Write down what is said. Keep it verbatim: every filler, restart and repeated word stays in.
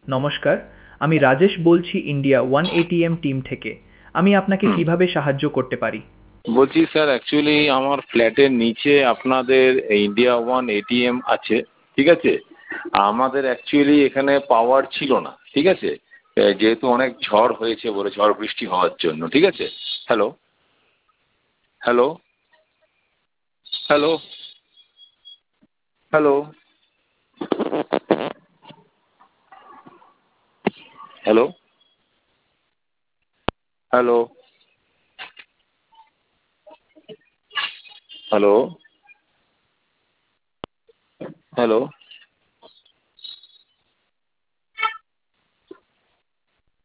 নমস্কার, আমি রাজেশ বলছি ইন্ডিয়া ওয়ান এটিএম টিম থেকে। আমি আপনাকে হুম। কিভাবে সাহায্য করতে পারি? বলছি স্যার, অ্যাকচুয়ালি আমার ফ্ল্যাটের নিচে আপনাদের ইন্ডিয়া ওয়ান এটিএম আছে, ঠিক আছে। আমাদের অ্যাকচুয়ালি এখানে পাওয়ার ছিল না, ঠিক আছে। এ, যেহেতু অনেক ঝড় হয়েছে বলে, ঝড় বৃষ্টি হওয়ার জন্য, ঠিক আছে। Hello hello hello hello hello hello hello hello